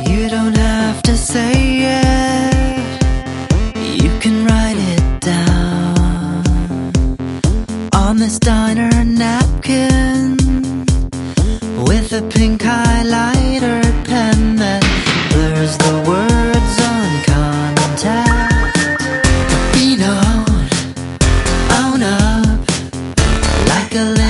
You don't have to say it, you can write it down on this diner napkin with a pink highlighter pen that blurs the words on contact. Be known, own up like a